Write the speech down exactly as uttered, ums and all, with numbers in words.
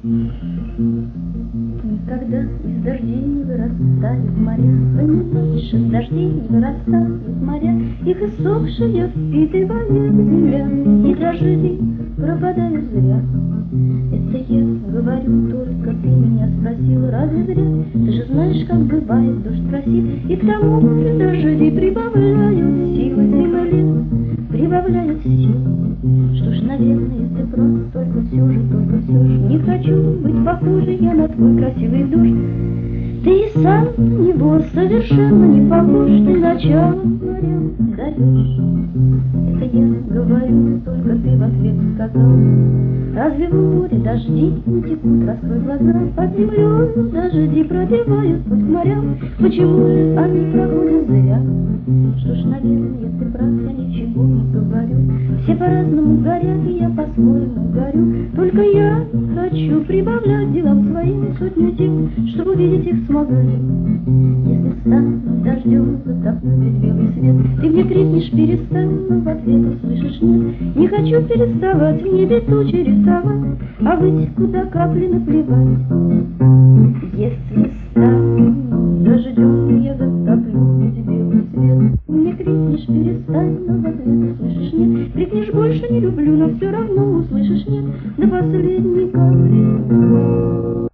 Никогда из дождей не вырастают моря, понимаешь, из дождей не вырастают моря, их иссохшая впитывает земля, и дожди пропадают зря. Это я говорю, только ты меня спросил, разве зря? Ты же знаешь, как бывает, дождь просит, и к тому же дожди прибавляют силы земли, прибавляют силы. Что ж, наверное, ты прав, только все же, только все же не хочу быть похожа я на твой красивый дождь. Ты и сам на него совершенно не похож, ты начало моря даешь. Это я говорю, только ты в ответ сказал, разве в море дожди не текут, раскрой глаза, под землей дожди пробивают путь к морям, почему же они проходят зря? Что ж, наверное, ты прав, я ничего не говорю, все по-разному горят, и я по-своему горю, только я хочу прибавлять делам своим сотню сил, чтобы увидеть их смогу. Если стану дождем, затопну весь белый свет, ты мне крикнешь перестань, но в ответ услышишь нет. Не хочу переставать в небе тучи рисовать, а быть куда капли наплевать. Если стану дождем, я затоплю весь белый свет, мне крикнешь перестань, но в ответ услышишь нет. Крикнешь больше не люблю, но все равно услышишь нет до последней капли.